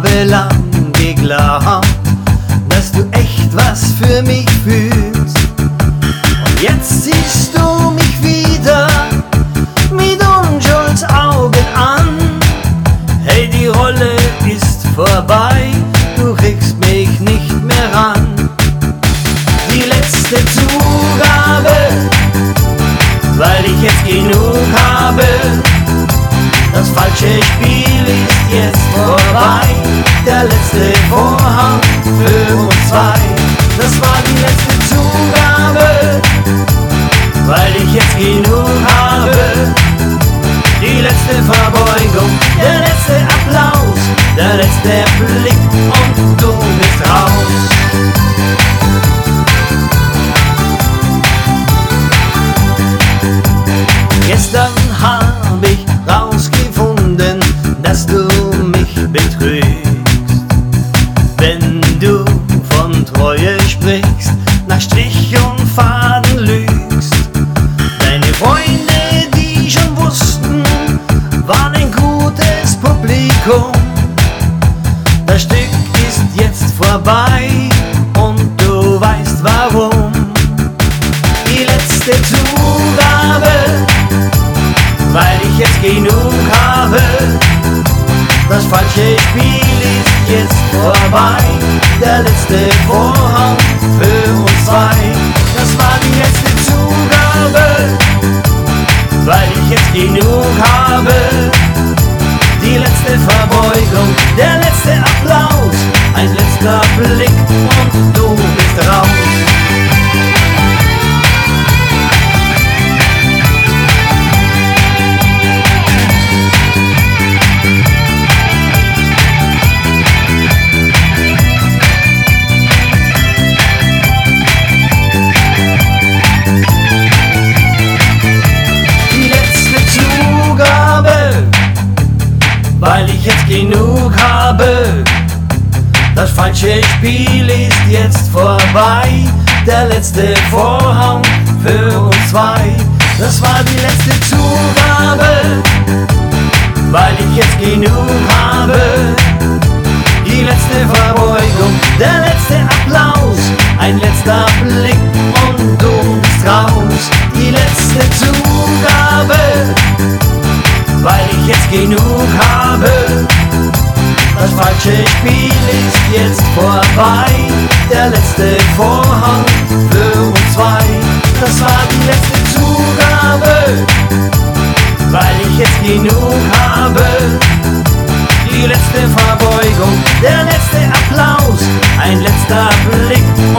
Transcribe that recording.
habe lang geglaubt, dass du echt was für mich fühlst. Und jetzt siehst du mich wieder mit Unschuldsaugen an. Hey, die Rolle ist vorbei, du kriegst mich nicht mehr ran. Die letzte Zugabe, weil ich jetzt genug habe. Das falsche Spiel ist jetzt vorbei, der letzte Vorhang für uns zwei. Das war die letzte Zugabe, weil ich jetzt genug habe. Die letzte Verbeugung, der letzte Applaus, der letzte Blick und du bist raus. Gestern hab ich rausgefunden, dass du mich betrügst. Wenn du von Treue sprichst, nach Strich und Faden lügst. Deine Freunde, die schon wussten, waren ein gutes Publikum. Das Stück ist jetzt vorbei und du weißt warum. Die letzte Zugabe, weil ich jetzt genug habe. Das falsche Spiel ist jetzt vorbei, der letzte Vorhang für uns zwei. Das war die letzte Zugabe, weil ich jetzt genug habe. Die letzte Verbeugung, der letzte Applaus, ein letzter Blick und du bist raus. Weil ich jetzt genug habe. Das falsche Spiel ist jetzt vorbei, der letzte Vorhang für uns zwei. Das war die letzte Zugabe, weil ich jetzt genug habe. Die letzte Verbeugung, der letzte Applaus, ein letzter Blick und du bist raus. Die letzte Zugabe, weil ich jetzt genug habe. Das falsche Spiel ist jetzt vorbei, der letzte Vorhang für uns zwei. Das war die letzte Zugabe, weil ich jetzt genug habe. Die letzte Verbeugung, der letzte Applaus, ein letzter Blick